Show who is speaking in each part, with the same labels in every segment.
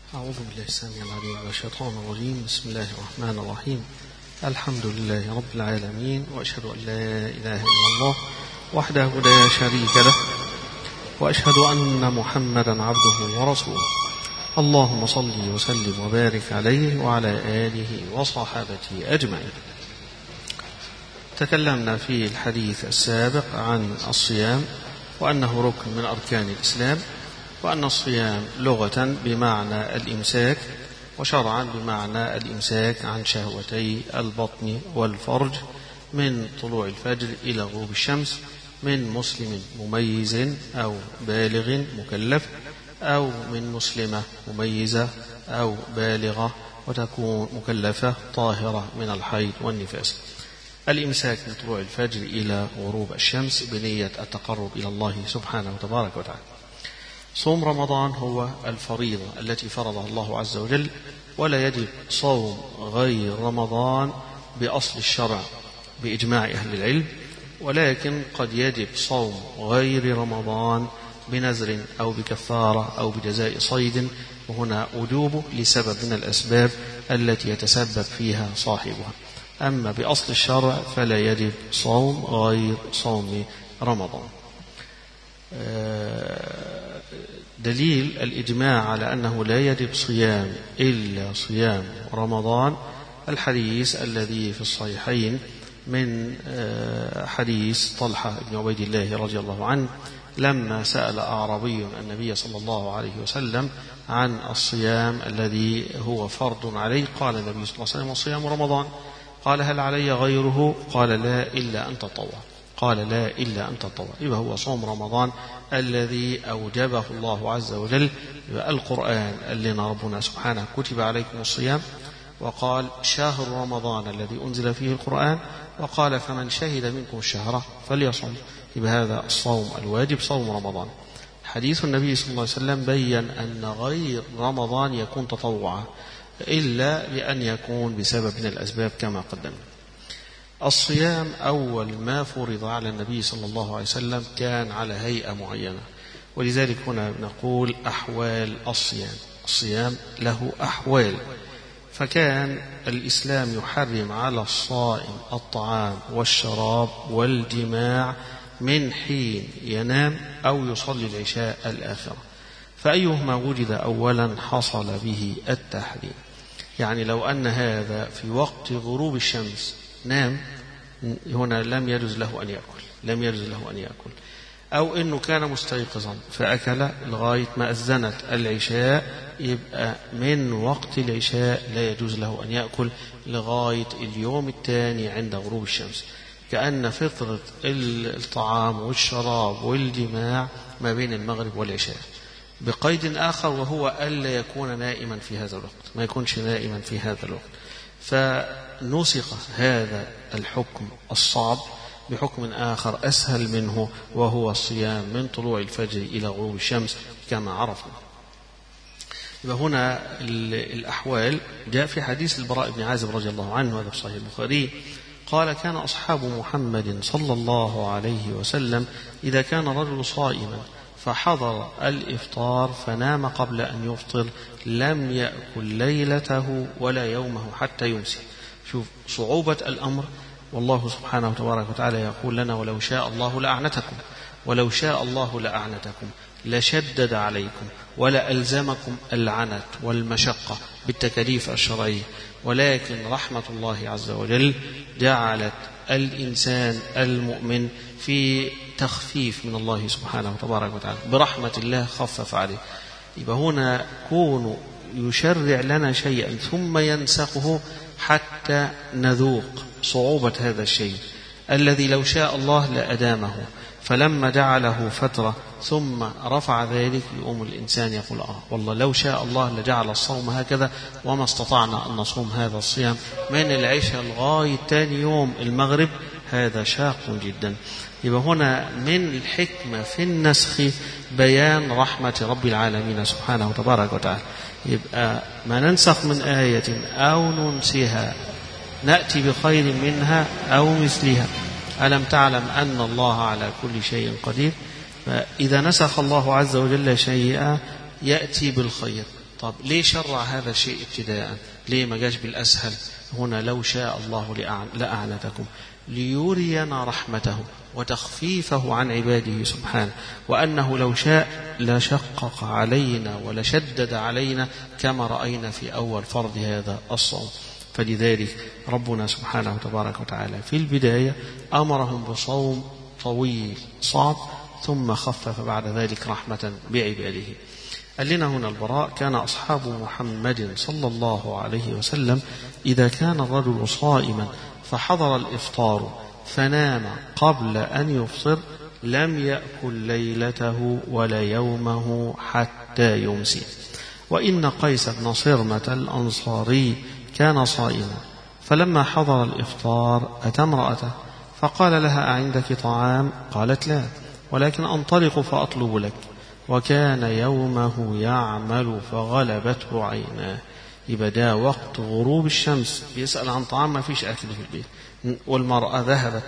Speaker 1: أعوذ بالله السميع العليم من الشيطان الرجيم. بسم الله الرحمن الرحيم. الحمد لله رب العالمين، وأشهد أن لا إله إلا الله وحده لا شريك له، وأشهد أن محمدا عبده ورسوله. اللهم صل وسلم وبارك عليه وعلى آله وصحابته أجمعين. تكلمنا في الحديث السابق عن الصيام وأنه ركن من أركان الإسلام، وأن الصيام لغة بمعنى الإمساك، وشرعا بمعنى الإمساك عن شهوتي البطن والفرج من طلوع الفجر إلى غروب الشمس، من مسلم مميز أو بالغ مكلف، أو من مسلمة مميزة أو بالغة وتكون مكلفة طاهرة من الحيض والنفاس. الإمساك من طلوع الفجر إلى غروب الشمس بنية التقرب إلى الله سبحانه وتبارك وتعالى. صوم رمضان هو الفريضة التي فرضها الله عز وجل، ولا يجب صوم غير رمضان بأصل الشرع بإجماع أهل العلم، ولكن قد يجب صوم غير رمضان بنذر أو بكفارة أو بجزاء صيد، وهنا وجوبه لسبب من الأسباب التي يتسبب فيها صاحبها. أما بأصل الشرع فلا يجب صوم غير صوم رمضان. دليل الإجماع على أنه لا يجب صيام إلا صيام رمضان الحديث الذي في الصحيحين من حديث طلحة بن عبيد الله رضي الله عنه، لما سأل أعرابي النبي صلى الله عليه وسلم عن الصيام الذي هو فرض عليه، قال النبي صلى الله عليه وسلم: وصيام رمضان. قال: هل علي غيره؟ قال: لا إلا أن تطوع. قال: لا إلا أن تطوع. يبقى هو صوم رمضان الذي أوجبه الله عز وجل. يبقى القرآن اللي ربنا سبحانه كتب عليكم الصيام، وقال: شهر رمضان الذي أنزل فيه القرآن، وقال: فمن شهد منكم الشهر فليصم. يبقى هذا الصوم الواجب صوم رمضان. حديث النبي صلى الله عليه وسلم بيّن أن غير رمضان يكون تطوعا إلا بأن يكون بسبب من الأسباب كما قدمنا. الصيام أول ما فرض على النبي صلى الله عليه وسلم كان على هيئة معينة، ولذلك هنا نقول أحوال الصيام. الصيام له أحوال، فكان الإسلام يحرم على الصائم الطعام والشراب والجماع من حين ينام أو يصلي العشاء الآخرة، فأيهما وجد أولا حصل به التحريم. يعني لو أن هذا في وقت غروب الشمس نام، هنا لم يجوز له أن يأكل، أو أنه كان مستيقظا فأكل لغاية ما أذنت العشاء، يبقى من وقت العشاء لا يجوز له أن يأكل لغاية اليوم الثاني عند غروب الشمس، كأن فطرة الطعام والشراب والجماع ما بين المغرب والعشاء. بقيد آخر، وهو ألا يكون نائما في هذا الوقت، ما يكونش نائما في هذا الوقت. فنسخ هذا الحكم الصعب بحكم آخر أسهل منه، وهو الصيام من طلوع الفجر إلى غروب الشمس كما عرفنا. وهنا الأحوال جاء في حديث البراء بن عازب رضي الله عنه، هذا في صحيح البخاري، قال: كان أصحاب محمد صلى الله عليه وسلم إذا كان رجل صائما فحضر الإفطار فنام قبل أن يفطر لم يأكل ليلته ولا يومه حتى يمسي. شوف صعوبة الأمر، والله سبحانه وتبارك وتعالى يقول لنا: ولو شاء الله لأعنتكم، ولو شاء الله لأعنتكم لشدد عليكم ولألزمكم العنت والمشقة بالتكاليف الشرعية، ولكن رحمة الله عز وجل جعلت الإنسان المؤمن في تخفيف من الله سبحانه وتبارك وتعالى، برحمة الله خفف عليه. يبقى هنا كون يشرع لنا شيئا ثم ينسخه حتى نذوق صعوبة هذا الشيء الذي لو شاء الله لأدامه، فلما جعله فترة ثم رفع ذلك يقوم الإنسان يقول: والله لو شاء الله لجعل الصوم هكذا، وما استطعنا أن نصوم هذا الصيام من العشاء لغاية تاني يوم المغرب، هذا شاق جدا. يبقى هنا من الحكمة في النسخ بيان رحمة رب العالمين سبحانه وتبارك وتعالى. يبقى ما ننسخ من آية أو ننسها نأتي بخير منها أو مثلها. ألم تعلم أن الله على كل شيء قدير؟ فإذا نسخ الله عز وجل شيئا يأتي بالخير، طب ليه شرع هذا الشيء ابتداء؟ ليه ما جاش بالأسهل؟ هنا لو شاء الله لأعنتكم ليرينا رحمته وتخفيفه عن عباده سبحانه، وأنه لو شاء لشقق علينا ولشدد علينا كما رأينا في أول فرض هذا الصوم. فلذلك ربنا سبحانه وتبارك وتعالى في البداية أمرهم بصوم طويل صعب، ثم خفف بعد ذلك رحمة بعباده. قال لنا هنا البراء: كان أصحاب محمد صلى الله عليه وسلم إذا كان الرجل صائما فحضر الإفطار فنام قبل أن يفطر لم يأكل ليلته ولا يومه حتى يمسي. وإن قيس بن صرمة الأنصاري كان صائما، فلما حضر الإفطار أتى امرأته فقال لها: أعندك طعام؟ قالت: لا، ولكن أنطلق فأطلب لك. وكان يومه يعمل فغلبته عيناه. يبقى ده وقت غروب الشمس، بيسأل عن طعام، ما فيش أكل في البيت، والمرأة ذهبت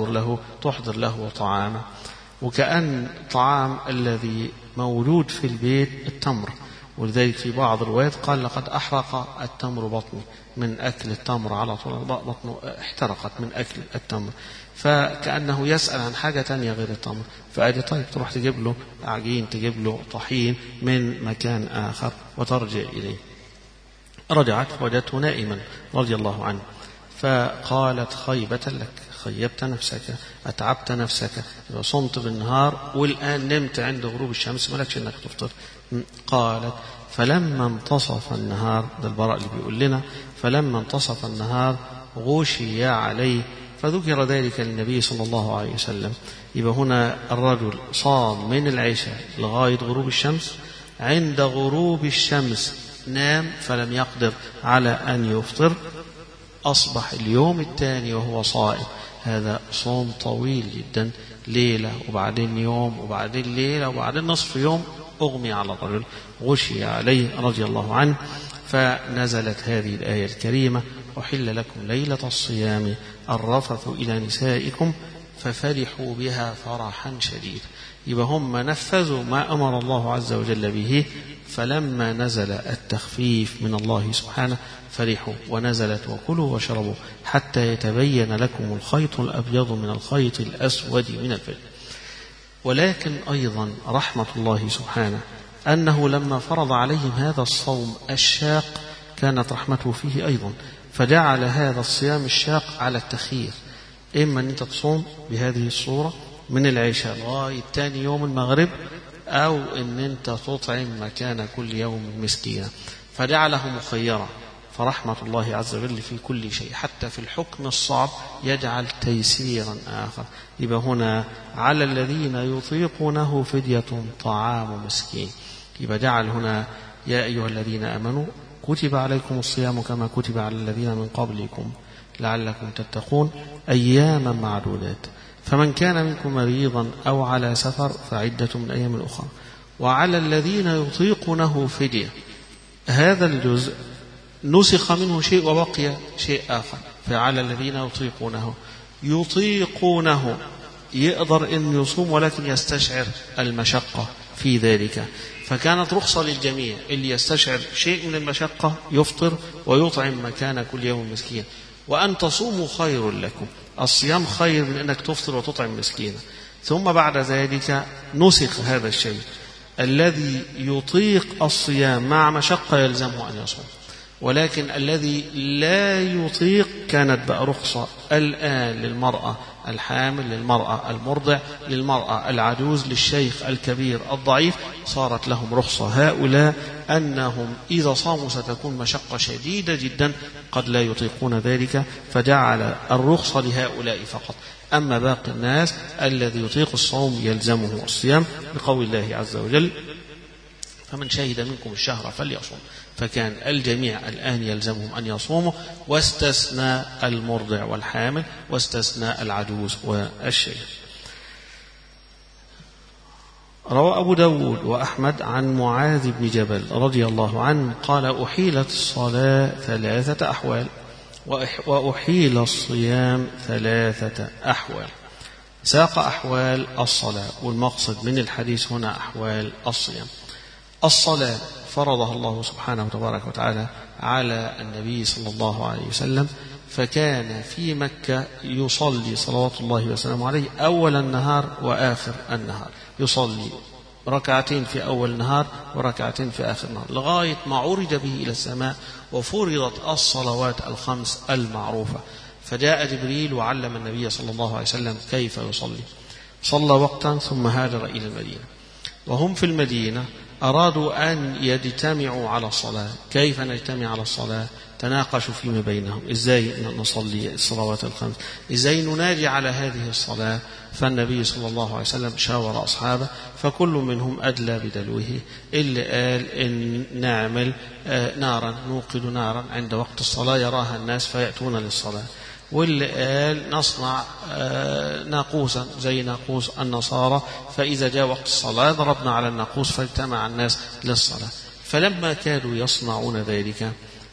Speaker 1: تحضر له طعامه، وكأن طعام الذي موجود في البيت التمر. ولذلك في بعض الروايات قال: لقد أحرق التمر بطني، من أكل التمر على طول بطنه احترقت من أكل التمر. فكأنه يسأل عن حاجة تانية غير التمر. فقال: طيب تروح تجيب له عجين، تجيب له طحين من مكان آخر وترجع إليه. رجعت وجدته نائما رضي الله عنه، فقالت: خيبة لك، خيبت نفسك، أتعبت نفسك، صمت بالنهار والآن نمت عند غروب الشمس، ملكش أنك تفطر. قالت: فلما انتصف النهار، ده البراء اللي بيقول لنا، فلما انتصف النهار غشي عليه، فذكر ذلك للنبي صلى الله عليه وسلم. يبقى هنا الرجل صام من العشاء لغاية غروب الشمس، عند غروب الشمس نام فلم يقدر على أن يفطر، أصبح اليوم الثاني وهو صائم. هذا صوم طويل جدا، ليلة وبعدين يوم وبعدين ليلة وبعدين نصف يوم، أغمي على الرجل، غشي عليه رضي الله عنه. فنزلت هذه الآية الكريمة: أحل لكم ليلة الصيام الرفث إلى نسائكم ففرحوا بها فرحا شديدا. يبقى هم نفذوا ما أمر الله عز وجل به، فلما نزل التخفيف من الله سبحانه فرحوا، ونزلت: وكلوا واشربوا حتى يتبين لكم الخيط الأبيض من الخيط الأسود من الفجر. ولكن أيضا رحمة الله سبحانه أنه لما فرض عليهم هذا الصوم الشاق كانت رحمته فيه أيضا، فجعل هذا الصيام الشاق على التخيير، إما أن أنت تصوم بهذه الصورة من العشاء لغاية ثاني يوم المغرب، أو أن أنت تطعم مكان كل يوم مسكينا، فجعله مخيرا. فرحمة الله عز وجل في كل شيء، حتى في الحكم الصعب يجعل تيسيرا آخر. يبقى هنا على الذين يطيقونه فدية طعام مسكين. يبقى جعل هنا: يا أيها الذين آمنوا كتب عليكم الصيام كما كتب على الذين من قبلكم لعلكم تتقون أياما معدودات، فمن كان منكم مريضا أو على سفر فعدة من أيام أخرى. وعلى الذين يطيقونه فدية، هذا الجزء نسخ منه شيء وبقي شيء آخر. فعلى الذين يطيقونه يقدر أن يصوم ولكن يستشعر المشقة في ذلك، فكانت رخصة للجميع. اللي يستشعر شيء من المشقة يفطر ويطعم مكان كل يوم مسكين. وأن تصوموا خير لكم، الصيام خير من أنك تفطر وتطعم مسكينا. ثم بعد ذلك نسخ هذا الشيء، الذي يطيق الصيام مع مشقة يلزمه أن يصوم، ولكن الذي لا يطيق كانت بقى رخصة الآن للمرأة الحامل، للمرأة المرضع، للمرأة العجوز، للشيخ الكبير الضعيف، صارت لهم رخصة هؤلاء أنهم إذا صاموا ستكون مشقة شديدة جدا قد لا يطيقون ذلك، فجعل الرخصة لهؤلاء فقط. أما باقي الناس الذي يطيق الصوم يلزمه الصيام، بقول الله عز وجل: فمن شهد منكم الشهر فليصوم. فكان الجميع الآن يلزمهم أن يصوموا، واستثنى المرضع والحامل، واستثنى العجوز والشيخ. روى أبو داود وأحمد عن معاذ بن جبل رضي الله عنه قال: أحيلت الصلاة 3 أحوال، وأحيل الصيام 3 أحوال. ساق أحوال الصلاة، والمقصد من الحديث هنا أحوال الصيام. الصلاة فرضها الله سبحانه وتبارك وتعالى على النبي صلى الله عليه وسلم، فكان في مكة يصلي صلوات الله وسلامه عليه أول النهار وآخر النهار، يصلي ركعتين في أول النهار وركعتين في آخر النهار، لغاية ما عرج به إلى السماء وفرضت الصلوات الخمس المعروفة. فجاء جبريل وعلم النبي صلى الله عليه وسلم كيف يصلي. صلى وقتا ثم هاجر إلى المدينة، وهم في المدينة أرادوا أن يجتمعوا على الصلاة. كيف نجتمع على الصلاة؟ تناقشوا فيما بينهم، إزاي نصلي الصلوات الخمس، إزاي نناجي على هذه الصلاة. فالنبي صلى الله عليه وسلم شاور أصحابه، فكل منهم أدلى بدلوه. اللي قال إن نعمل نارا، نوقد نارا عند وقت الصلاة يراها الناس فيأتون للصلاة، واللي قال نصنع ناقوسا زي ناقوس النصارى، فإذا جاء وقت الصلاة ضربنا على الناقوس فاجتمع الناس للصلاة. فلما كانوا يصنعون ذلك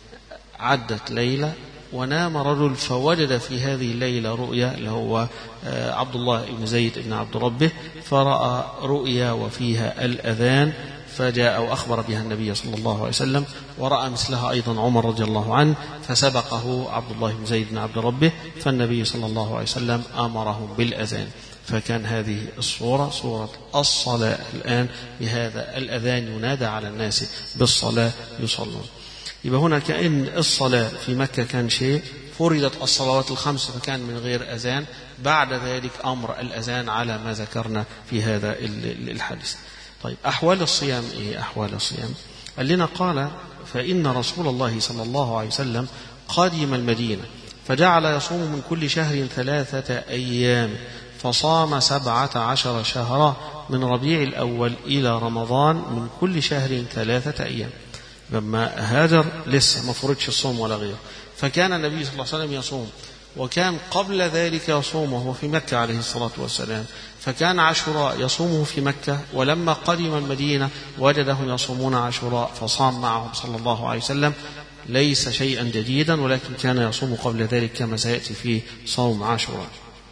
Speaker 1: عدت ليلة ونام رجل، فوجد في هذه الليلة رؤيا، اللي هو عبد الله بن زيد بن عبد ربه، فرأى رؤيا وفيها الأذان، فجاء وأخبر بها النبي صلى الله عليه وسلم، ورأى مثلها أيضا عمر رضي الله عنه، فسبقه عبد الله بن زيد بن عبد ربه، فالنبي صلى الله عليه وسلم أمرهم بالأذان. فكان هذه الصورة صورة الصلاة الآن، بهذا الأذان ينادى على الناس بالصلاة يصلون. يبقى هنا كأن الصلاة في مكة كان شيء، فرضت الصلوات الخمس فكان من غير أذان، بعد ذلك أمر الأذان على ما ذكرنا في هذا الحديث. طيب أحوال الصيام إيه؟ أحوال الصيام قال لنا، قال فإن رسول الله صلى الله عليه وسلم قدم المدينة فجعل يصوم من كل شهر 3 أيام، فصام 17 شهرا من ربيع الأول إلى رمضان من كل شهر 3 أيام. لما هاجر لسه ما فرضش الصوم ولا غيره، فكان النبي صلى الله عليه وسلم يصوم، وكان قبل ذلك يصوم وهو في مكة عليه الصلاة والسلام، فكان عاشوراء يصومه في مكة، ولما قدم المدينة وجدهم يصومون عاشوراء فصام معهم صلى الله عليه وسلم. ليس شيئا جديدا، ولكن كان يصوم قبل ذلك كما سيأتي في صوم عاشوراء.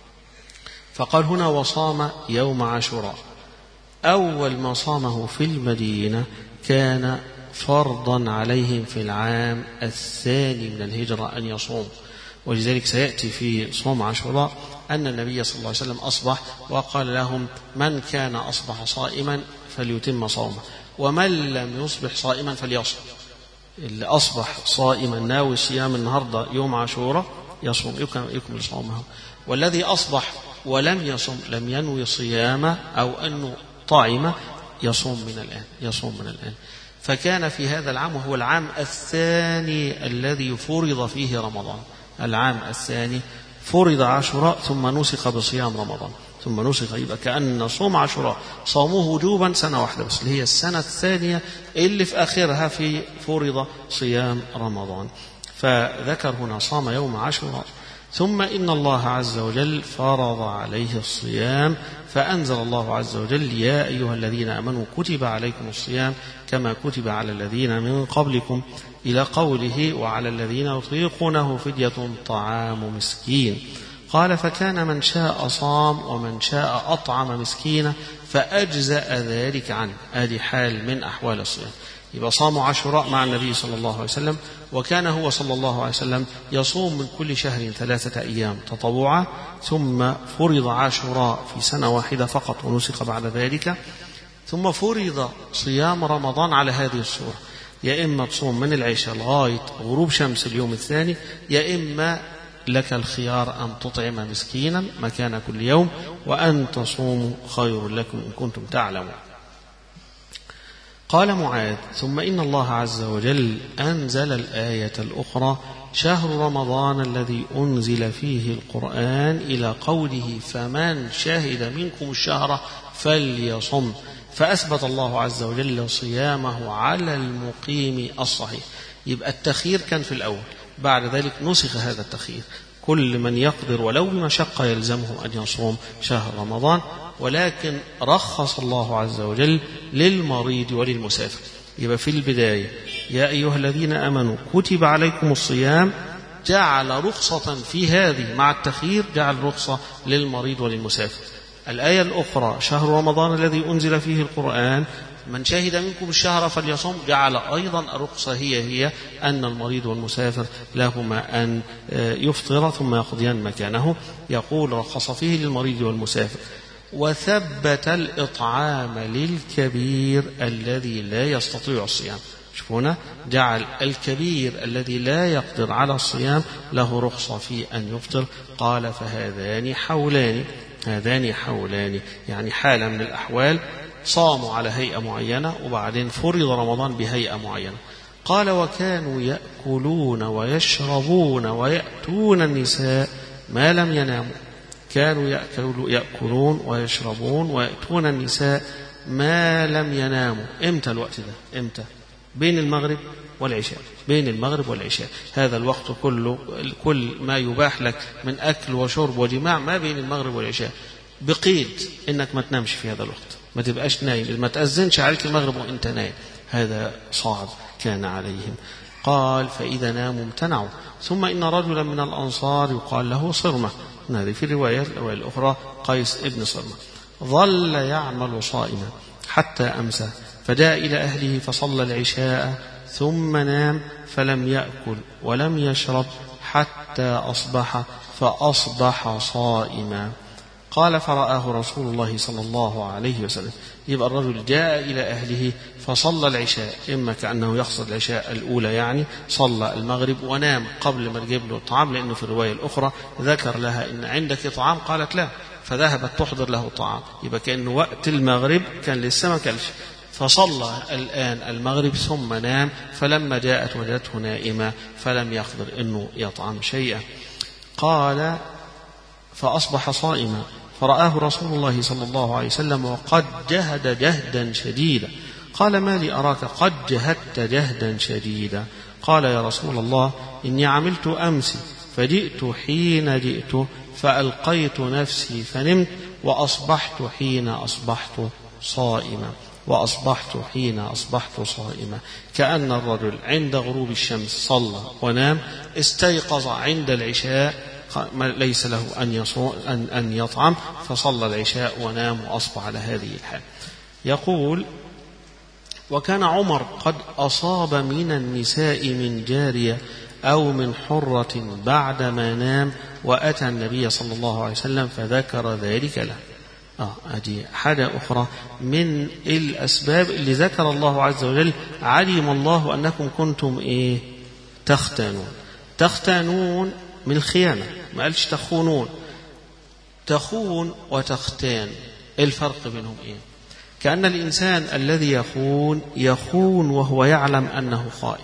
Speaker 1: فقال هنا وصام يوم عاشوراء. أول ما صامه في المدينة كان فرضا عليهم في العام الثاني من الهجرة أن يصوم، ولذلك سيأتي في صوم عاشوراء أن النبي صلى الله عليه وسلم أصبح وقال لهم من كان أصبح صائما فليتم صومه، ومن لم يصبح صائما فليصم. اللي أصبح صائما ناوي صيام النهاردة يوم عاشوراء يصوم يكمل صومه، والذي أصبح ولم يصم لم ينوي صيامه أو أنه طعم يصوم من الآن. فكان في هذا العام، وهو العام الثاني الذي فرض فيه رمضان، العام الثاني فرض عاشوراء ثم نسخ بصيام رمضان، ثم نسخ. يبقى كأن صوم عاشوراء صاموه وجوبا سنة واحدة بس، اللي هي السنة الثانية اللي في آخرها في فرض صيام رمضان. فذكر هنا صام يوم عاشوراء. ثم إن الله عز وجل فرض عليه الصيام، فأنزل الله عز وجل يا أيها الذين آمنوا كتب عليكم الصيام كما كتب على الذين من قبلكم إلى قوله وعلى الذين يطيقونه فدية طعام مسكين. قال فكان من شاء صام ومن شاء أطعم مسكينا فأجزأ ذلك عنه. هذه حال من أحوال الصيام. يبقى صام عاشوراء مع النبي صلى الله عليه وسلم، وكان هو صلى الله عليه وسلم يصوم من كل شهر 3 أيام تطوعا، ثم فرض عاشوراء في سنة واحدة فقط ونسخ بعد ذلك. ثم فرض صيام رمضان على هذه الصورة، يا إما تصوم من العشاء لغاية غروب شمس اليوم الثاني، يا إما لك الخيار أن تطعم مسكينا مكان كل يوم، وأن تصوموا خير لكم إن كنتم تعلمون. قال معاذ ثم إن الله عز وجل أنزل الآية الأخرى شهر رمضان الذي أنزل فيه القرآن إلى قوله فمن شهد منكم الشهر فليصم، فأثبت الله عز وجل صيامه على المقيم الصحيح. يبقى التخيير كان في الأول، بعد ذلك نسخ هذا التخيير، كل من يقدر ولو بمشقة يلزمه أن يصوم شهر رمضان، ولكن رخص الله عز وجل للمريض وللمسافر. يبقى في البداية يا أيها الذين آمنوا كتب عليكم الصيام، جعل رخصة في هذه مع التخيير، جعل رخصة للمريض وللمسافر. الآية الأخرى شهر رمضان الذي أنزل فيه القرآن من شهد منكم الشهر فليصم، جعل أيضا الرخصة هي أن المريض والمسافر لهما أن يفطر ثم يقضيان مكانه. يقول رخص فيه للمريض والمسافر. وثبت الإطعام للكبير الذي لا يستطيع الصيام. شوف هنا جعل الكبير الذي لا يقدر على الصيام له رخصة في أن يفطر. قال فهذان حولان، هذان حولان يعني حالة من الأحوال صاموا على هيئة معينة وبعدين فرض رمضان بهيئة معينة. قال وكانوا يأكلون ويشربون ويأتون النساء ما لم يناموا. كانوا يأكلون ويشربون ويأتون النساء ما لم يناموا. إمتى الوقت ده؟ إمتى؟ بين المغرب والعشاء، بين المغرب والعشاء. هذا الوقت كله كل ما يباح لك من أكل وشرب وجماع ما بين المغرب والعشاء، بقيد إنك ما تنامش في هذا الوقت، ما تبقاش نايم، ما تأذنش عليك المغرب وإنت نايم، هذا صعب كان عليهم. قال فإذا ناموا امتنعوا. ثم إن رجلا من الأنصار يقال له صرمة، هذه في الرواية الأخرى قيس ابن صرمة، ظل يعمل صائما حتى أمسى، فجاء إلى أهله فصلى العشاء ثم نام فلم يأكل ولم يشرب حتى أصبح، فأصبح صائما. قال فرآه رسول الله صلى الله عليه وسلم. يبقى الرجل جاء إلى أهله فصلى العشاء، إما كأنه يقصد العشاء الأولى يعني صلى المغرب ونام قبل ما تجيب له الطعام، لأنه في الرواية الأخرى ذكر لها إن عندك طعام، قالت لا، فذهبت تحضر له طعام. يبقى كأنه وقت المغرب كان لسه ما كلش، فصلى الآن المغرب ثم نام، فلما جاءت وجدته نائمة فلم يقدر أنه يطعم شيئا. قال فأصبح صائما، فرآه رسول الله صلى الله عليه وسلم وقد جهد جهدا شديدا. قال ما لي أراك قد جهدت جهدا شديدا؟ قال يا رسول الله إني عملت أمس فجئت حين جئت فألقيت نفسي فنمت وأصبحت حين أصبحت صائما، وأصبحت حين أصبحت صائما. كأن الرجل عند غروب الشمس صلى ونام، استيقظ عند العشاء ليس له أن يطعم، فصلى العشاء ونام وأصبح على هذه الحال. يقول وكان عمر قد أصاب من النساء من جارية أو من حرة بعدما نام وأتى النبي صلى الله عليه وسلم فذكر ذلك له. هذه حاجة أخرى من الأسباب اللي ذكر الله عز وجل. علم الله أنكم كنتم تختانون من الخيانة، ما قالش تخونون. تخون وتختان الفرق بينهم كأن الإنسان الذي يخون وهو يعلم أنه خائن،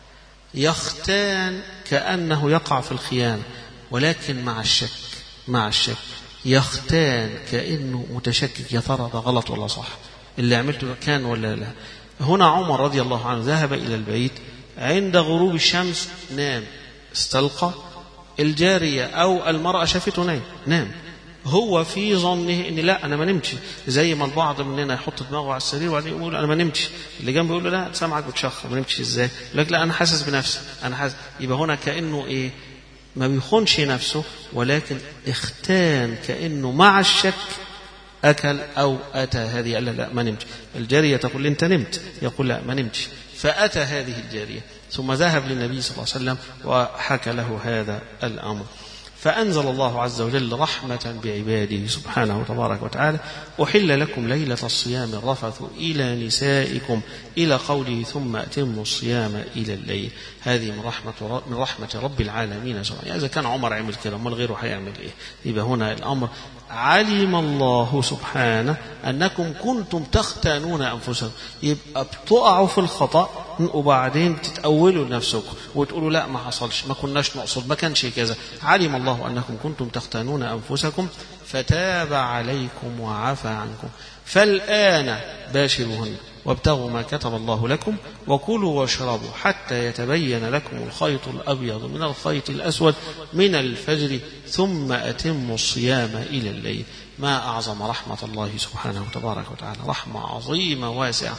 Speaker 1: يختان كأنه يقع في الخيانة ولكن مع الشك يختان كأنه متشكك، يا ترى ده غلط ولا صح، اللي عملته كان ولا لا. هنا عمر رضي الله عنه ذهب إلى البيت عند غروب الشمس، نام، استلقى الجارية أو المرأة شافته نام، هو في ظنه إن لا أنا ما نمتش، زي ما البعض مننا يحط دماغه على السرير وبعدين يقول أنا ما نمتش، اللي جنبه يقول له لا سامعك بتشخر، ما نمتش إزاي؟ يقول لك لا أنا حاسس بنفسي، أنا حاسس. يبقى هنا كأنه ما بيخونش نفسه، ولكن اختان كأنه مع الشك أكل أو أتى هذه، قال لا ما نمت. الجارية تقول أنت نمت، يقول لا ما نمتش، فأتى هذه الجارية ثم ذهب للنبي صلى الله عليه وسلم وحكى له هذا الأمر. فأنزل الله عز وجل رحمة بعباده سبحانه وتبارك وتعالى أحل لكم ليلة الصيام الرفث إلى نسائكم إلى قوله ثم أتموا الصيام إلى الليل. هذه من رحمة رب العالمين سبحانه. إذا كان عمر عمل كده امال غيره هيعمل يبقى هنا الأمر علم الله سبحانه أنكم كنتم تختانون أنفسكم، يبقى بتقعوا في الخطأ وبعدين تتأولوا لنفسكم وتقولوا لا ما حصلش، ما كناش نقصد، ما كانش كذا. علم الله أنكم كنتم تختانون أنفسكم فتاب عليكم وعفى عنكم، فالآن باشروهن وابتغوا ما كتب الله لكم وكلوا واشربوا حتى يتبين لكم الخيط الأبيض من الخيط الأسود من الفجر ثم أتموا الصيام إلى الليل. ما أعظم رحمة الله سبحانه وتبارك وتعالى، رحمة عظيمة واسعة.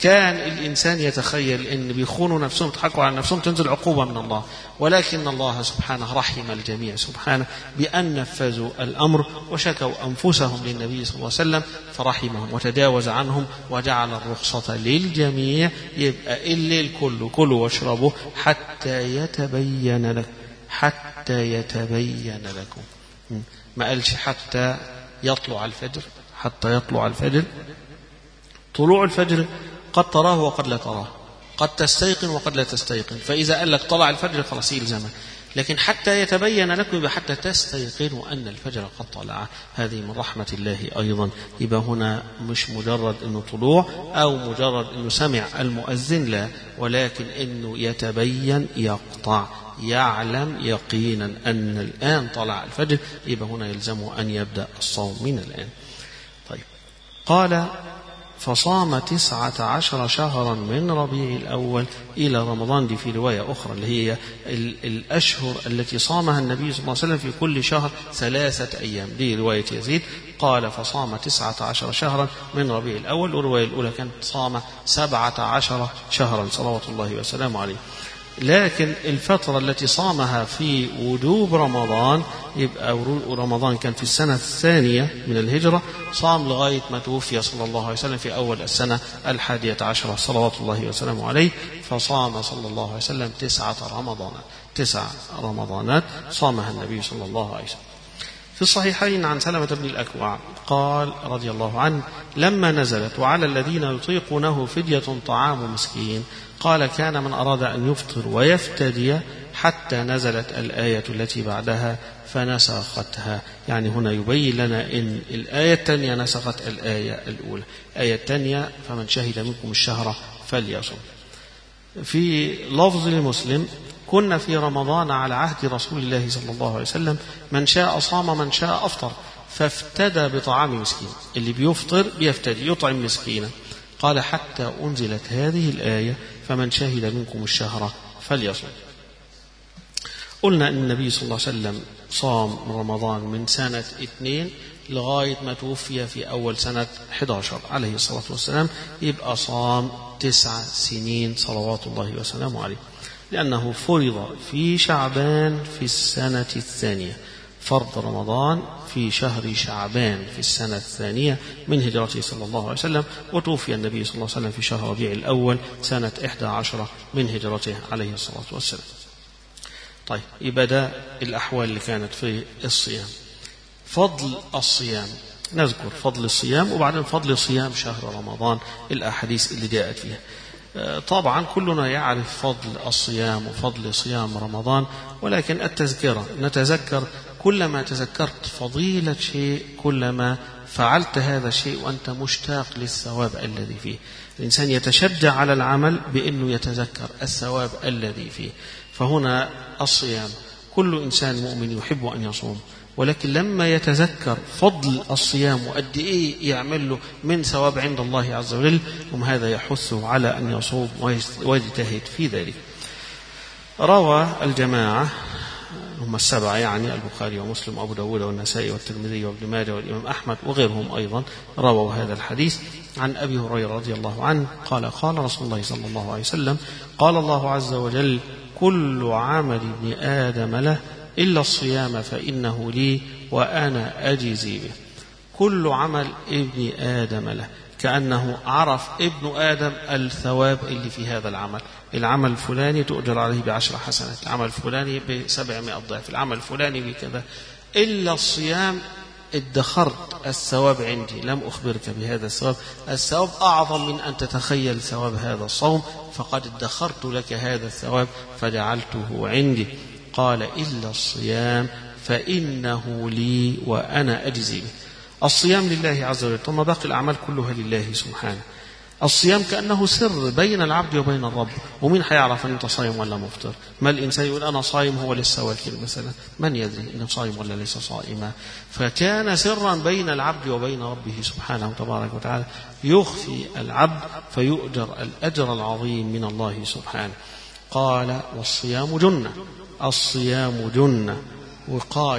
Speaker 1: كان الإنسان يتخيل أن بيخونوا نفسهم يضحكوا على نفسهم تنزل عقوبة من الله، ولكن الله سبحانه رحم الجميع سبحانه بأن نفذوا الأمر وشكوا أنفسهم للنبي صلى الله عليه وسلم فرحمهم وتجاوز عنهم وجعل الرخصة للجميع. يبقى الليل كله كلوا واشربوا حتى يتبين لكم، حتى يتبين لكم، ما قالش حتى يطلع الفجر، حتى يطلع الفجر. طلوع الفجر قد تراه وقد لا تراه، قد تستيقن وقد لا تستيقن، فإذا قال لك طلع الفجر خلاص يلزمك، لكن حتى يتبين لكم يبقى حتى تستيقنوا أن الفجر قد طلع. هذه من رحمة الله أيضا. يبقى هنا مش مجرد أنه طلوع أو مجرد أنه سمع المؤذن، لا، ولكن أنه يتبين يقطع، يعلم يقينا أن الآن طلع الفجر، يبقى هنا يلزمه أن يبدأ الصوم من الآن. طيب، قال فصام 19 شهرا من ربيع الأول إلى رمضان. دي في رواية أخرى اللي هي الأشهر التي صامها النبي صلى الله عليه وسلم في كل شهر 3 أيام. دي رواية يزيد قال فصام 19 شهرا من ربيع الأول، والرواية الأولى كانت صام 17 شهرا صلوات الله وسلامه عليه. لكن الفترة التي صامها في وجوب رمضان، يبقى رمضان كان في السنة الثانية من الهجرة، صام لغاية ما توفي صلى الله عليه وسلم في أول السنة 11 صلوات الله وسلامه عليه. فصام صلى الله عليه وسلم 9 رمضانات صامها النبي صلى الله عليه وسلم. في الصحيحين عن سلمة بن الأكوع قال رضي الله عنه لما نزلت وعلى الذين يطيقونه فدية طعام مسكين، قال كان من أراد أن يفطر ويفتدي حتى نزلت الآية التي بعدها فنسختها. يعني هنا يبين لنا أن الآية الثانية نسخت الآية الأولى. الآية الثانية فمن شهد منكم الشهر فليصم. في لفظ المسلم كنا في رمضان على عهد رسول الله صلى الله عليه وسلم من شاء صام من شاء أفطر فافتدى بطعام مسكين. اللي بيفطر بيفتدي يطعم مسكينا. قال حتى أنزلت هذه الآية فمن شهد منكم الشهر فليصم. قلنا أن النبي صلى الله عليه وسلم صام رمضان من سنة 2 لغاية ما توفي في أول سنة 11 عليه الصلاة والسلام، يبقى صام 9 سنين صلوات الله وسلامه عليه، لأنه فرض في شعبان في السنة الثانية. فرض رمضان في شهر شعبان في السنة الثانية من هجرته صلى الله عليه وسلم، وتوفي النبي صلى الله عليه وسلم في شهر ربيع الأول سنة 11 من هجرته عليه الصلاة والسلام. طيب، يبقى ده الأحوال اللي كانت في الصيام. فضل الصيام، نذكر فضل الصيام وبعدين فضل صيام شهر رمضان، الأحاديث اللي جاءت فيها. طبعا كلنا يعرف فضل الصيام وفضل صيام رمضان، ولكن التذكرة نتذكر كلما تذكرت فضيلة شيء كلما فعلت هذا الشيء وأنت مشتاق للثواب الذي فيه. الإنسان يتشجع على العمل بأنه يتذكر الثواب الذي فيه. فهنا الصيام كل إنسان مؤمن يحب أن يصوم، ولكن لما يتذكر فضل الصيام وقد إيه يعمل له من ثواب عند الله عز وجل، هذا يحثه على أن يصوم ويجتهد في ذلك. روى الجماعة هم 7 يعني البخاري ومسلم وأبو داود والنسائي والترمذي وابن ماجه والإمام أحمد وغيرهم أيضا رووا هذا الحديث عن أبي هريرة رضي الله عنه قال قال رسول الله صلى الله عليه وسلم قال الله عز وجل كل عمل ابن آدم له إلا الصيام فإنه لي وأنا أجزي به. كل عمل ابن آدم له، كأنه عرف ابن آدم الثواب اللي في هذا العمل. العمل الفلاني تؤجر عليه ب10 حسنات، العمل الفلاني ب700 ضعف، العمل الفلاني بكذا. إلا الصيام ادخرت الثواب عندي، لم أخبرك بهذا الثواب. الثواب أعظم من أن تتخيل ثواب هذا الصوم، فقد ادخرت لك هذا الثواب فجعلته عندي. قال إلا الصيام فإنه لي وأنا أجزي به. الصيام لله عز وجل، ثم باقي الأعمال كلها لله سبحانه. الصيام كأنه سر بين العبد وبين الرب، ومين حيعرف أن أنت صايم ولا مفطر؟ ما الإنسان يقول أنا صايم هو لسه واكل مثلا، من يدري أنه صايم ولا ليس صائما؟ فكان سرا بين العبد وبين ربه سبحانه تبارك وتعالى، يخفي العبد فيؤجر الأجر العظيم من الله سبحانه. قال والصيام جنة، الصيام جنة وقاية،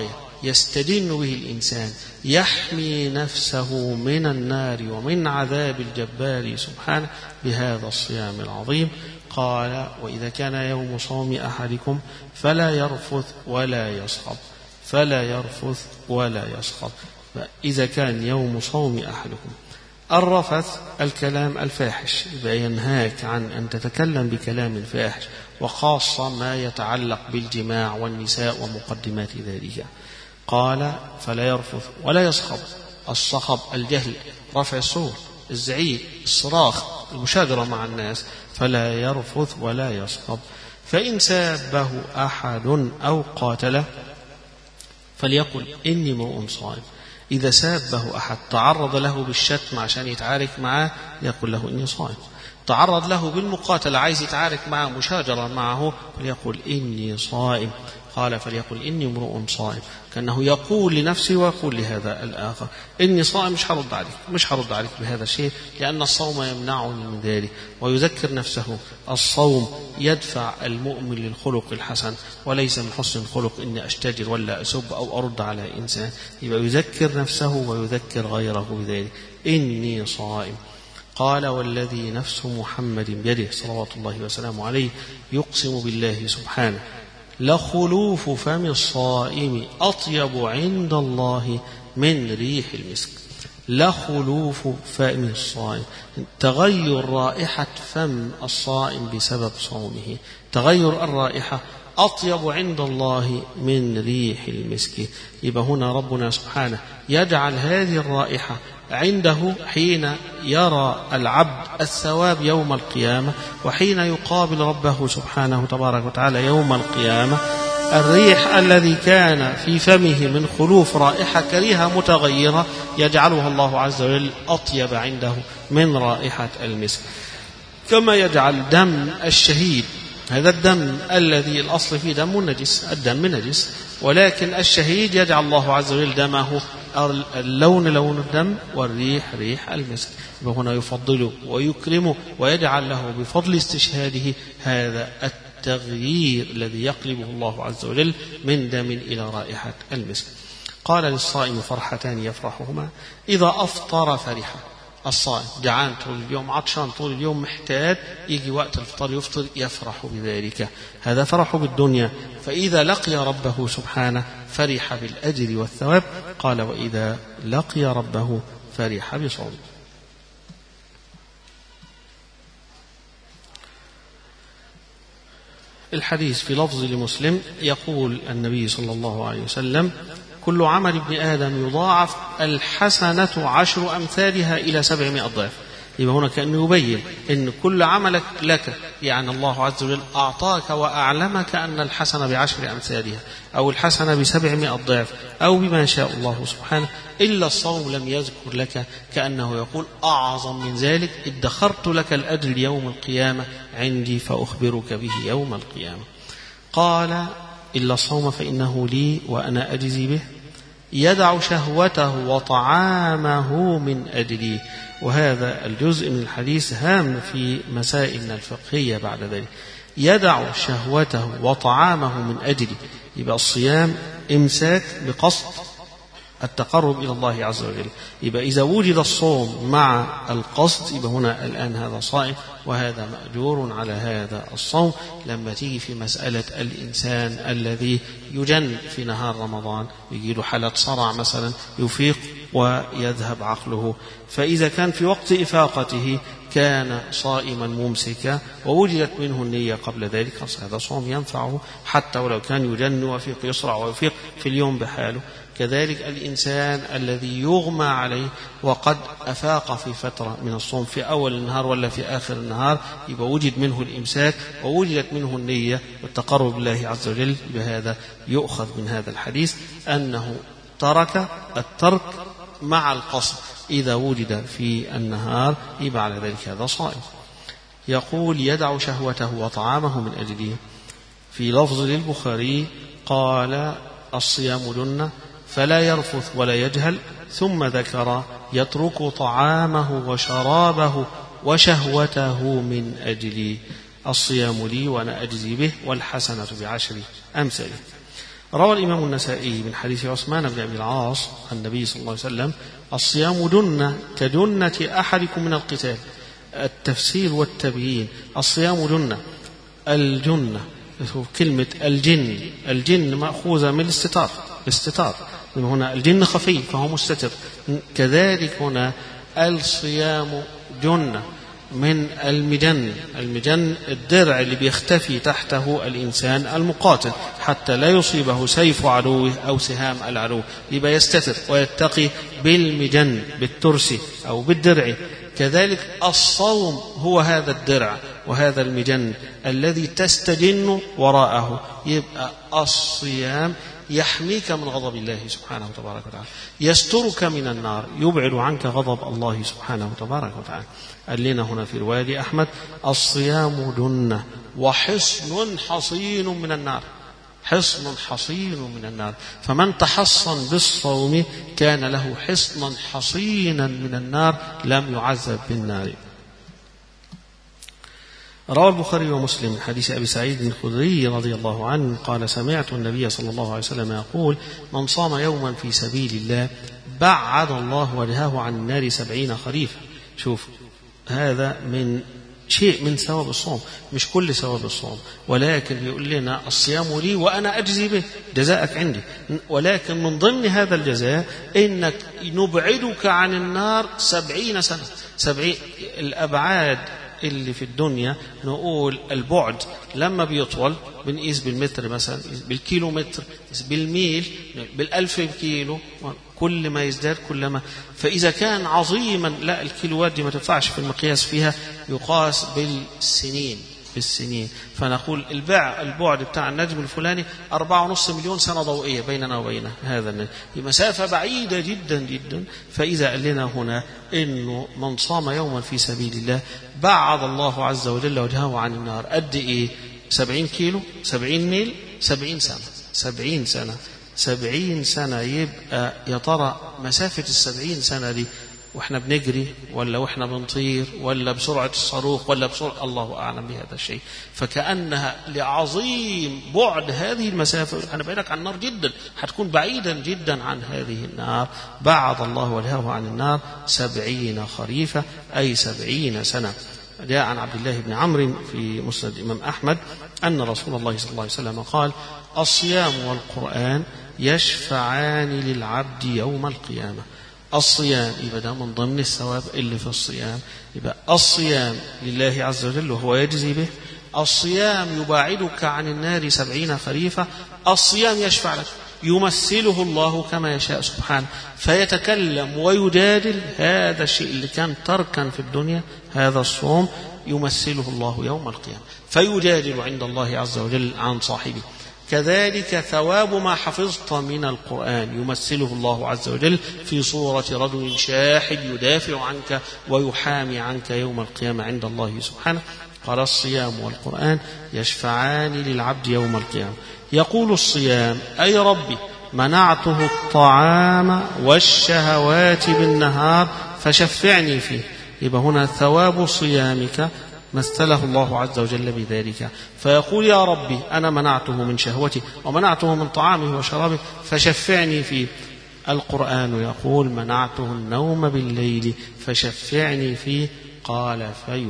Speaker 1: يستدن به الإنسان يحمي نفسه من النار ومن عذاب الجبار سبحانه بهذا الصيام العظيم. قال: وإذا كان يوم صوم أحدكم فلا يرفث ولا يصخب. فلا يرفث ولا يصخب. إذا كان يوم صوم أحدكم، الرفث الكلام الفاحش، ينهاك عن أن تتكلم بكلام فاحش، وخاصة ما يتعلق بالجماع والنساء ومقدمات ذلك. قال: فلا يرفث ولا يصخب. الصخب الجهل، رفع الصوت، الزعيق، الصراخ، المشاجرة مع الناس. فلا يرفث ولا يصخب. فإن سابه أحد أو قاتله فليقل: إني امرؤ صائم. إذا سابه أحد، تعرض له بالشتم عشان يتعارك معه، يقول له: إني صائم. تعرض له بالمقاتلة، عايز يتعارك معه، مشاجرة معه، فليقول: إني صائم. قال: فليقل: إني امرؤ صائم. كأنه يقول لنفسه ويقول لهذا الآخر: إني صائم، مش هرد عليك بهذا الشيء، لأن الصوم يمنعني من ذلك. ويذكر نفسه الصوم يدفع المؤمن للخلق الحسن، وليس من حسن الخلق إني أشتجر ولا أسب أو أرد على إنسان. يبقى يذكر نفسه ويذكر غيره بذلك: إني صائم. قال: والذي نفس محمد بيده صلوات الله وسلامه عليه يقسم بالله سبحانه: لخلوف فم الصائم أطيب عند الله من ريح المسك. لخلوف فم الصائم، تغير رائحة فم الصائم بسبب صومه، تغير الرائحة أطيب عند الله من ريح المسك. يبقى هنا ربنا سبحانه يجعل هذه الرائحة عنده حين يرى العبد الثواب يوم القيامة، وحين يقابل ربه سبحانه تبارك وتعالى يوم القيامة. الريح الذي كان في فمه من خلوف رائحة كريهة متغيرة يجعلها الله عز وجل أطيب عنده من رائحة المسك. كما يجعل دم الشهيد، هذا الدم الذي الأصل فيه دم نجس، الدم نجس، ولكن الشهيد يجعل الله عز وجل دمه اللون لون الدم والريح ريح المسك. وهنا يفضله ويكرمه ويجعل له بفضل استشهاده هذا التغيير الذي يقلبه الله عز وجل من دم إلى رائحة المسك. قال: للصائم فرحتان يفرحهما: إذا أفطر فرح. الصائم جعان طول اليوم، عطشان طول اليوم، محتاج، يجي وقت الفطر يفطر، يفرح بذلك. هذا فرح بالدنيا. فإذا لقي ربه سبحانه فرح بالأجر والثواب. قال: وإذا لقي ربه فرح بصومه. الحديث في لفظ لمسلم يقول النبي صلى الله عليه وسلم: كل عمل ابن آدم يضاعف الحسنة 10 أمثالها إلى 700 ضعف. يبقى هنا كأنه يبين أن كل عملك لك، يعني الله عز وجل أعطاك وأعلمك أن الحسنة ب10 أمثالها، أو الحسنة ب700 ضعف، أو بما شاء الله سبحانه. إلا الصوم لم يذكر لك، كأنه يقول: أعظم من ذلك ادخرت لك الأجر يوم القيامة عندي فأخبرك به يوم القيامة. قال: إلا الصوم فإنه لي وأنا أجزي به، يدع شهوته وطعامه من أجلي. وهذا الجزء من الحديث هام في مسائلنا الفقهية بعد ذلك. يدع شهوته وطعامه من أجلي، يبقى الصيام إمساك بقصد التقرب إلى الله عز وجل. يبقى إذا وجد الصوم مع القصد، يبقى هنا الآن هذا صائم وهذا مأجور على هذا الصوم. لما تيجي في مسألة الإنسان الذي يجن في نهار رمضان، يجي له حالة صرع مثلا، يفيق ويذهب عقله، فإذا كان في وقت إفاقته كان صائما ممسكا ووجدت منه النية قبل ذلك، هذا صوم ينفعه حتى ولو كان يجن ويفيق، يصرع ويفيق في اليوم بحاله. كذلك الإنسان الذي يغمى عليه وقد أفاق في فترة من الصوم في أول النهار ولا في آخر النهار، يبقى وجد منه الإمساك ووجدت منه النية والتقرب بالله عز وجل. بهذا يؤخذ من هذا الحديث أنه ترك الترك مع القصد إذا وجد في النهار، يبقى على ذلك هذا صائم. يقول: يدع شهوته وطعامه من أجله. في لفظ للبخاري قال: الصيام جنة فلا يرفث ولا يجهل، ثم ذكر: يترك طعامه وشرابه وشهوته من أجلي. الصيام لي وأنا أجزي به، والحسنة ب10 أمثاله. روى الإمام النسائي من حديث عثمان بن أبي العاص عن النبي صلى الله عليه وسلم: الصيام جنة كجنة أحدكم من القتال. التفسير والتبيين: الصيام جنة. الجنة كلمة الجن مأخوذة من الاستتار، من هنا الجن خفي فهو مستتر. كذلك هنا الصيام جنة من المجن الدرع اللي بيختفي تحته الإنسان المقاتل حتى لا يصيبه سيف عدوه أو سهام العدو، يبقى يستتر ويتقي بالمجن بالترس أو بالدرع. كذلك الصوم هو هذا الدرع وهذا المجن الذي تستجن وراءه. يبقى الصيام يحميك من غضب الله سبحانه وتبارك وتعالى، يسترك من النار، يبعد عنك غضب الله سبحانه وتبارك وتعالى. قال لنا هنا في رواية أحمد: الصيام جنة وحصن حصين من النار. حصن حصين من النار، فمن تحصن بالصوم كان له حصنا حصينا من النار لم يعذب بالنار. روى البخاري ومسلم من حديث أبي سعيد الخدري رضي الله عنه قال: سمعت النبي صلى الله عليه وسلم يقول: من صام يوما في سبيل الله بعد الله وجهه عن النار 70 خريفا. شوف، هذا من شيء من ثواب الصوم، مش كل ثواب الصوم، ولكن يقول لنا الصيام لي وأنا أجزي به، جزاءك عندي. ولكن من ضمن هذا الجزاء إنك نبعدك عن النار 70 سنة. 70 الأبعاد اللي في الدنيا، نقول البعد لما بيطول بنقيس بالمتر مثلا، بالكيلومتر، بالميل، بالألف كيلو، كل ما يزداد كلما. فإذا كان عظيما لا، الكيلوات دي ما تنفعش في المقياس فيها، يقاس بالسنين. فنقول البعد بتاع النجم الفلاني 4.5 مليون سنة ضوئية بيننا وبينه هذا النجم، مسافة بعيدة جدا جدا. فإذا قال لنا هنا إنه من صام يوما في سبيل الله بعد الله عز وجل وجهه عن النار، قد إيه؟ 70 كيلو، 70 ميل، 70 سنة. 70 سنة. يبقى يا ترى مسافة 70 سنة دي وإحنا بنجري ولا وإحنا بنطير ولا بسرعة الصاروخ ولا بسرعة، الله أعلم بهذا الشيء. فكأنها لعظيم بعد هذه المسافة، أنا بعيدك عن النار جدا، هتكون بعيدا جدا عن هذه النار. بعد الله وجهه عن النار 70 خريفة، أي 70 سنة. جاء عن عبد الله بن عمرو في مسند الإمام أحمد أن رسول الله صلى الله عليه وسلم قال: الصيام والقرآن يشفعان للعبد يوم القيامة. الصيام يبقى ده من ضمن الثواب اللي في الصيام، يبقى الصيام لله عز وجل وهو يجزي به. الصيام يباعدك عن النار 70 خريفة. الصيام يشفع لك، يمثله الله كما يشاء سبحانه، فيتكلم ويجادل. هذا الشيء اللي كان تركا في الدنيا، هذا الصوم يمثله الله يوم القيامة، فيجادل عند الله عز وجل عن صاحبه. كذلك ثواب ما حفظت من القرآن يمثله الله عز وجل في صورة رجل شاحب يدافع عنك ويحامي عنك يوم القيامة عند الله سبحانه. قال: الصيام والقرآن يشفعان للعبد يوم القيامة. يقول الصيام: أي ربي منعته الطعام والشهوات بالنهار فشفعني فيه. يبقى هنا ثواب صيامك مثله الله عز وجل بذلك، فيقول: يا ربي أنا منعته من شهوتي ومنعته من طعامه وشرابه فشفعني فيه. القرآن يقول: منعته النوم بالليل فشفعني فيه. قال: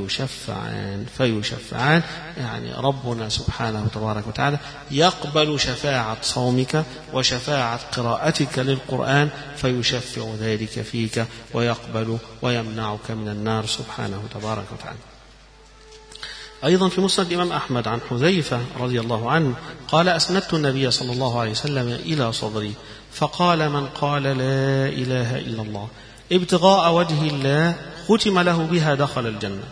Speaker 1: فيشفعان يعني ربنا سبحانه وتبارك وتعالى يقبل شفاعة صومك وشفاعة قراءتك للقرآن، فيشفع ذلك فيك ويقبل ويمنعك من النار سبحانه وتبارك وتعالى. أيضا في مسند الإمام أحمد عن حذيفة رضي الله عنه قال: أسندت النبي صلى الله عليه وسلم إلى صدري فقال: من قال لا إله إلا الله ابتغاء وجه الله ختم له بها دخل الجنة.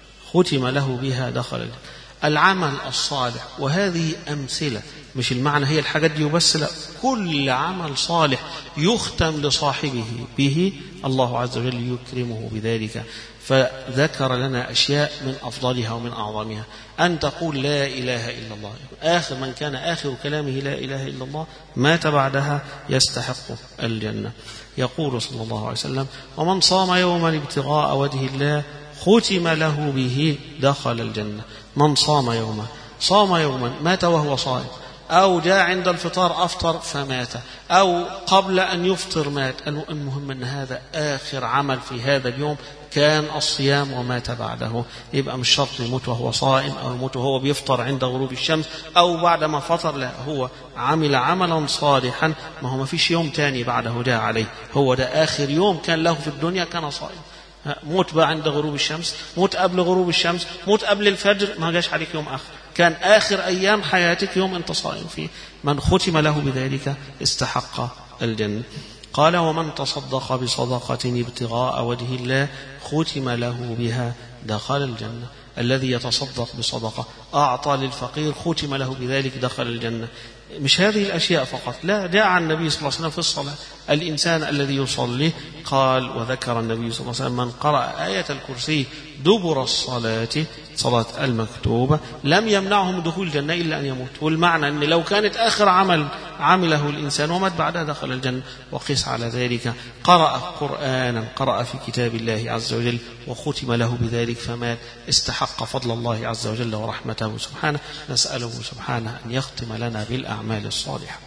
Speaker 1: العمل الصالح، وهذه أمثلة، مش المعنى هي الحاجات دي وبس، لا، كل عمل صالح يختم لصاحبه به الله عز وجل يكرمه بذلك. فذكر لنا أشياء من أفضلها ومن أعظمها أن تقول لا إله إلا الله. آخر من كان آخر كلامه لا إله إلا الله مات بعدها يستحق الجنة. يقول صلى الله عليه وسلم: ومن صام يوما ابتغاء وجه الله ختم له به دخل الجنة. من صام يوما مات وهو صائم، أو جاء عند الفطار أفطر فمات، أو قبل أن يفطر مات. المهم أن هذا آخر عمل في هذا اليوم كان الصيام ومات بعده. يبقى مش شرط يموت وهو صائم أو يموت وهو بيفطر عند غروب الشمس أو بعدما فطر، لا، هو عمل عملا صالحا، ما هو ما فيش يوم تاني بعده جاء عليه، هو ده آخر يوم كان له في الدنيا كان صائم. موت بقى عند غروب الشمس، موت قبل غروب الشمس، موت قبل الفجر، ما جاش عليك يوم آخر، كان آخر أيام حياتك يوم أنت صائم فيه. من ختم له بذلك استحق الجنة. قال: ومن تصدق بصدقة ابتغاء وجه الله ختم له بها دخل الجنة. الذي يتصدق بصدقة أعطى للفقير ختم له بذلك دخل الجنة. مش هذه الأشياء فقط، لا، جاء عن النبي صلى الله عليه وسلم في الصلاة الإنسان الذي يصلي قال، وذكر النبي صلى الله عليه وسلم: من قرأ آية الكرسي دبر الصلاة، صلاة المكتوبة، لم يمنعه من دخول الجنة إلا أن يموت. والمعنى أن لو كانت آخر عمل عمله الإنسان ومات بعدها دخل الجنة. وقس على ذلك قرأ قرآنا، قرأ في كتاب الله عز وجل وختم له بذلك فمات، استحق فضل الله عز وجل ورحمته سبحانه. نسأله سبحانه أن يختم لنا بالأعمال الصالحة.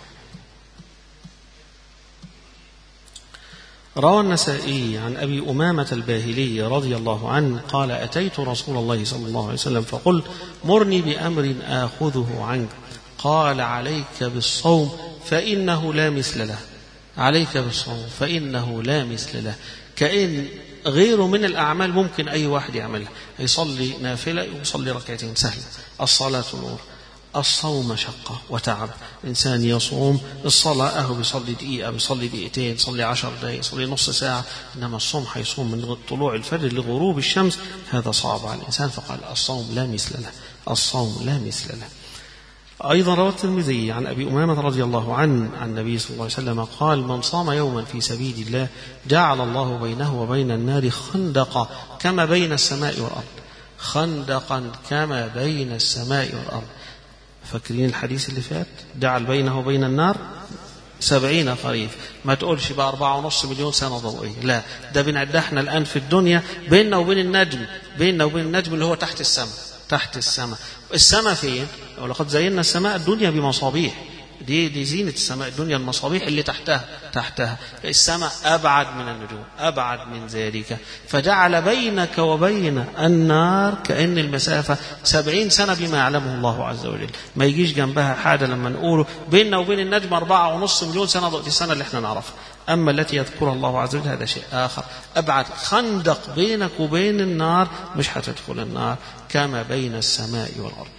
Speaker 1: روى النسائي عن أبي أمامة الباهلي رضي الله عنه قال: أتيت رسول الله صلى الله عليه وسلم فقلت: مرني بأمر آخذه عنك. قال: عليك بالصوم فإنه لا مثل له. عليك بالصوم فإنه لا مثل له. كأن غيره من الأعمال ممكن أي واحد يعملها، يصلي نافلة ويصلي ركعتين سهل، الصلاة نور. الصوم مشقة وتعب. إنسان يصوم الصلاة بيصلي دقيقة، بيصلي دقيقتين، بيصلي 10 دقائق، يصلي نص ساعة. إنما الصوم حيصوم من طلوع الفجر لغروب الشمس، هذا صعب على الإنسان. فقال: الصوم لا مثل له، الصوم لا مثل له. أيضا روى الترمذي عن أبي أمامة رضي الله عنه عن النبي صلى الله عليه وسلم قال: من صام يوما في سبيل الله جعل الله بينه وبين النار خندقا كما بين السماء والأرض. خندقا كما بين السماء والأرض. فاكرين الحديث اللي فات؟ جعل بينه وبين النار 70 خريف. ما تقولش بقى 4.5 مليون سنة ضوئية، لا، ده بنعدها احنا الآن في الدنيا بيننا وبين النجم، بيننا وبين النجم اللي هو تحت السماء. تحت السماء. السماء فين؟ ولقد زينا السماء الدنيا بمصابيح. دي زينة السماء الدنيا، المصابيح اللي تحتها. السماء أبعد من النجوم، أبعد من ذلك. فجعل بينك وبين النار كأن المسافة 70 سنة بما يعلمه الله عز وجل. ما يجيش جنبها حاجة لما نقوله بيننا وبين النجم 4.5 مليون سنة ضوئية، السنة اللي احنا نعرفها. أما التي يذكرها الله عز وجل هذا شيء آخر، أبعد. خندق بينك وبين النار، مش هتدخل النار، كما بين السماء والأرض.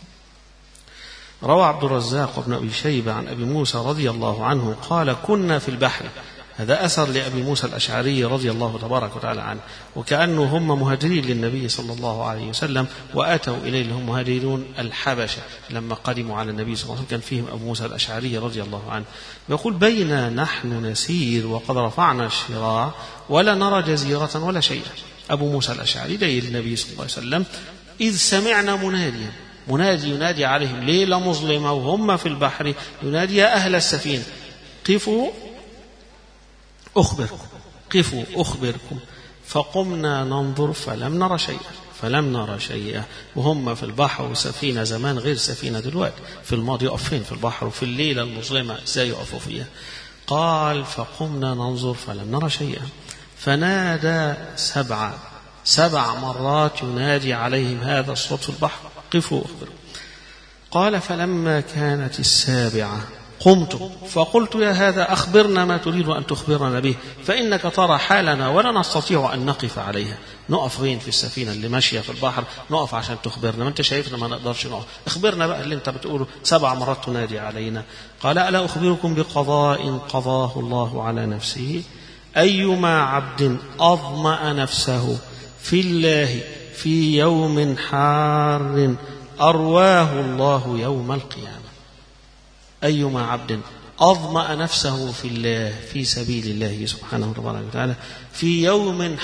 Speaker 1: روى عبد الرزاق وابن أبي شيبة عن أبي موسى رضي الله عنه قال: كنا في البحر. هذا أثر لأبي موسى الأشعري رضي الله تبارك وتعالى عنه، وكأنه هم مهاجرين للنبي صلى الله عليه وسلم، وأتوا إليه هم مهاجرون الحبشة لما قدموا على النبي صلى الله عليه وسلم، كان فيهم أبو موسى الأشعري رضي الله عنه. يقول: بينا نحن نسير وقد رفعنا الشراع ولا نرى جزيرة ولا شيء. أبو موسى الأشعري جاي للنبي صلى الله عليه وسلم إذ سمعنا مناديا، منادي ينادي عليهم ليلة مظلمة وهم في البحر، ينادي: يا أهل السفينة قفوا أخبركم. فقمنا ننظر فلم نرى شيئا، وهم في البحر، وسفينة زمان غير سفينة دلوقتي. في الماضي يقف فين؟ في البحر، وفي الليلة المظلمة ازاي يقفوا فيها؟ قال: فقمنا ننظر فلم نرى شيئا، فنادى 7 مرات ينادي عليهم هذا الصوت في البحر: قفوا أخبروا. قال: فلما كانت 7 قمت فقلت: يا هذا أخبرنا ما تريد أن تخبرنا به، فإنك ترى حالنا ولا نستطيع أن نقف عليها. نقف وين؟ في السفينة اللي ماشية في البحر نقف عشان تخبرنا؟ ما أنت شايفنا ما نقدرش نقف، اخبرنا بقى اللي أنت بتقوله 7 مرات تنادي علينا. قال: ألا أخبركم بقضاء قضاه الله على نفسه؟ أيما عبد أظمأ نفسه في الله في يوم حار أرواه الله يوم القيامة. أيما عبد أظمأ نفسه في الله في سبيل الله سبحانه وتعالى في يوم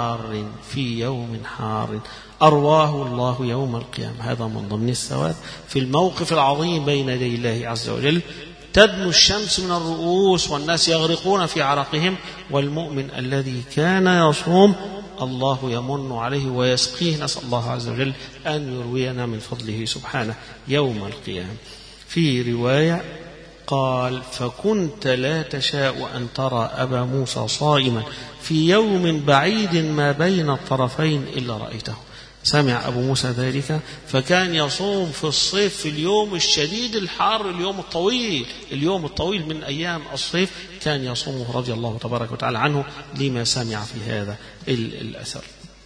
Speaker 1: حار أرواه الله يوم القيامة. هذا من ضمن الثواب في الموقف العظيم بين يدي الله عز وجل. تدنو الشمس من الرؤوس والناس يغرقون في عرقهم، والمؤمن الذي كان يصوم الله يمن عليه ويسقيه. نسأل الله عز وجل أن يروينا من فضله سبحانه يوم القيامة. في رواية قال: فكنت لا تشاء أن ترى أبا موسى صائما في يوم بعيد ما بين الطرفين إلا رأيته. سمع أبو موسى ذلك فكان يصوم في الصيف في اليوم الشديد الحار، اليوم الطويل من أيام الصيف كان يصومه رضي الله تبارك وتعالى عنه لما سمع في هذا الأثر.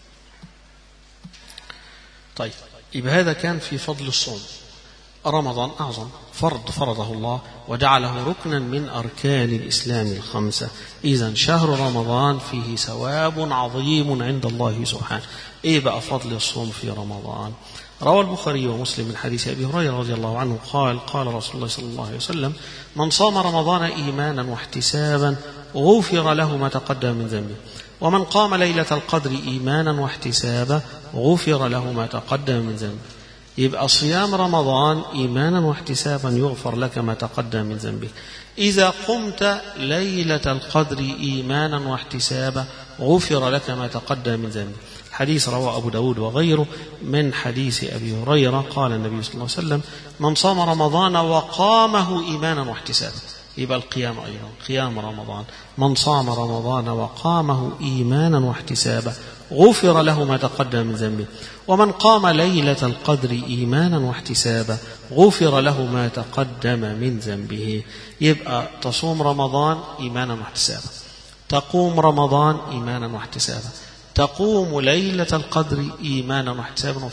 Speaker 1: طيب، يبقى هذا كان في فضل الصوم. رمضان أعظم فرضه الله وجعله ركنا من أركان الإسلام الخمسة. إذن شهر رمضان فيه ثواب عظيم عند الله سبحانه. إيه بقى فضل الصوم في رمضان؟ روى البخاري ومسلم من حديث أبي هريرة رضي الله عنه قال رسول الله صلى الله عليه وسلم: من صام رمضان إيمانا واحتسابا غفر له ما تقدم من ذنبه، ومن قام ليلة القدر إيمانا واحتسابا غفر له ما تقدم من ذنبه. يبقى صيام رمضان إيمانا واحتسابا يغفر لك ما تقدم من ذنبك. إذا قمت ليلة القدر إيمانا واحتسابا غفر لك ما تقدم من ذنبك. حديث رواه أبو داود وغيره من حديث أبي هريرة قال النبي صلى الله عليه وسلم: من صام رمضان وقامه إيمانا واحتسابا. يبقى القيام أيضا قيام رمضان. من صام رمضان وقامه إيمانا واحتسابا غفر له ما تقدم من ذنبه، ومن قام ليلة القدر إيمانا واحتسابا غفر له ما تقدم من ذنبه. يبقى تصوم رمضان إيمانا واحتسابا، تقوم رمضان إيمانا واحتسابا، تقوم ليلة القدر إيمانا واحتسابا،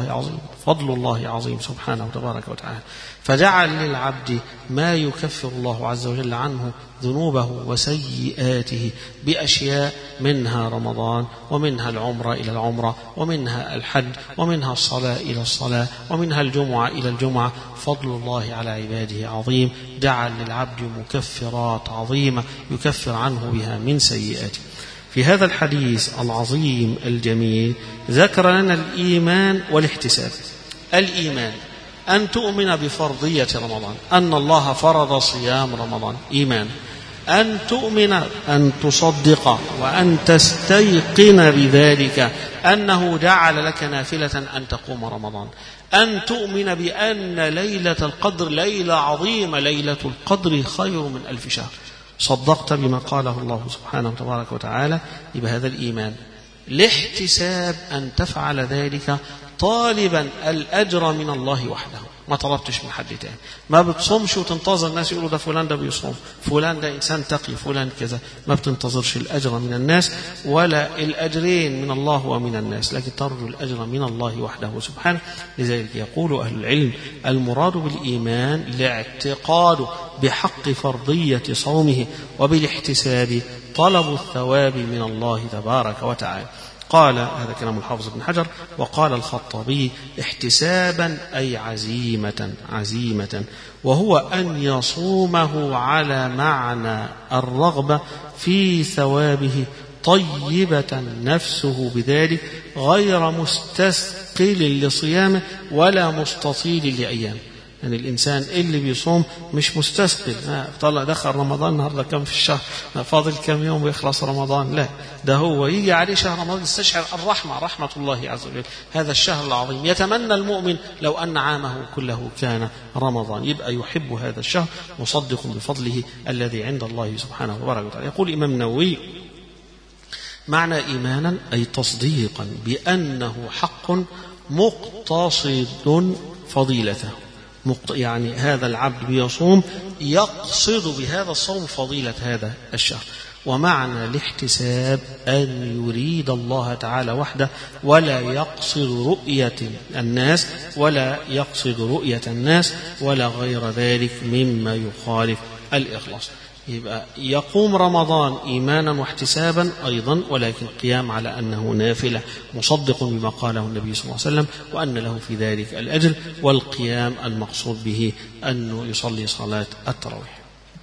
Speaker 1: فضل الله عظيم سبحانه وتبارك وتعالى. فجعل للعبد ما يكفر الله عز وجل عنه ذنوبه وسيئاته بأشياء، منها رمضان، ومنها العمرة إلى العمرة، ومنها الحج، ومنها الصلاة إلى الصلاة، ومنها الجمعة إلى الجمعة. فضل الله على عباده عظيم، جعل للعبد مكفرات عظيمة يكفر عنه بها من سيئاته. في هذا الحديث العظيم الجميل ذكر لنا الإيمان والاحتساب. الإيمان أن تؤمن بفرضية رمضان، أن الله فرض صيام رمضان، إيمان. أن تؤمن، أن تصدق وأن تستيقن بذلك أنه جعل لك نافلة أن تقوم رمضان. أن تؤمن بأن ليلة القدر ليلة عظيمة، ليلة القدر خير من 1000 شهر. صدقت بما قاله الله سبحانه وتبارك وتعالى، يبقى هذا الإيمان. الاحتساب أن تفعل ذلك طالبا الأجر من الله وحده، ما طلبتش من حد تاني. ما بتصومش وتنتظر الناس يقولوا ده فلان ده بيصوم، فلان ده إنسان تقي، فلان كذا. ما بتنتظرش الأجر من الناس ولا الأجرين من الله ومن الناس، لكن ترجو الأجر من الله وحده سبحانه. لذلك يقول أهل العلم: المراد بالإيمان الاعتقاد بحق فرضية صومه، وبالاحتساب طلب الثواب من الله تبارك وتعالى. قال هذا كلام الحافظ بن حجر. وقال الخطابي: احتسابا أي عزيمة، وهو أن يصومه على معنى الرغبة في ثوابه، طيبة نفسه بذلك، غير مستثقل لصيامه ولا مستطيل لأيامه. يعني الإنسان اللي بيصوم مش مستثقل، طلع دخل رمضان النهارده كم في الشهر، فاضل كم يوم ويخلص رمضان، لا، ده هو يجي عليه شهر رمضان يستشعر رحمة الله عز وجل، هذا الشهر العظيم. يتمنى المؤمن لو أن عامه كله كان رمضان، يبقى يحب هذا الشهر، مصدق بفضله الذي عند الله سبحانه وتعالى. يقول الإمام النووي: معنى إيمانا أي تصديقا بأنه حق مقتصد فضيلته. يعني هذا العبد بيصوم يقصد بهذا الصوم فضيلة هذا الشهر. ومعنى الاحتساب أن يريد الله تعالى وحده، ولا يقصد رؤية الناس ولا غير ذلك مما يخالف الإخلاص. يبقى يقوم رمضان إيمانا واحتسابا أيضا، ولكن قيام على أنه نافلة، مصدق بما قاله النبي صلى الله عليه وسلم، وأن له في ذلك الأجر. والقيام المقصود به أنه يصلي صلاة التراويح.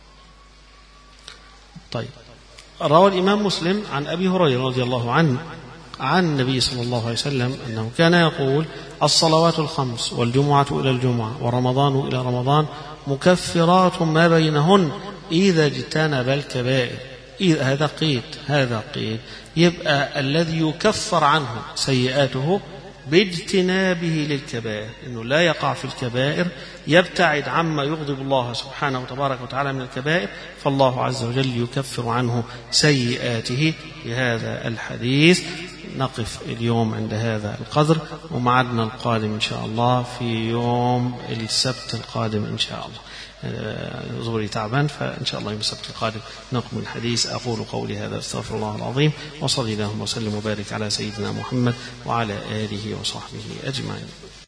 Speaker 1: طيب، روى الإمام مسلم عن أبي هريرة رضي الله عنه عن النبي صلى الله عليه وسلم أنه كان يقول: الصلوات الخمس، والجمعة إلى الجمعة، ورمضان إلى رمضان، مكفرات ما بينهن إذا اجتنب الكبائر. هذا قيد. يبقى الذي يكفر عنه سيئاته باجتنابه للكبائر، إنه لا يقع في الكبائر، يبتعد عما يغضب الله سبحانه وتبارك وتعالى من الكبائر، فالله عز وجل يكفر عنه سيئاته بهذا الحديث. نقف اليوم عند هذا القدر، ومعدنا القادم إن شاء الله في يوم السبت القادم إن شاء الله. زوري تعبان، فإن شاء الله يوم السبت القادم نكمل الحديث. أقول قولي هذا، استغفر الله العظيم، وصلي اللهم وسلم وبارك على سيدنا محمد وعلى آله وصحبه أجمعين.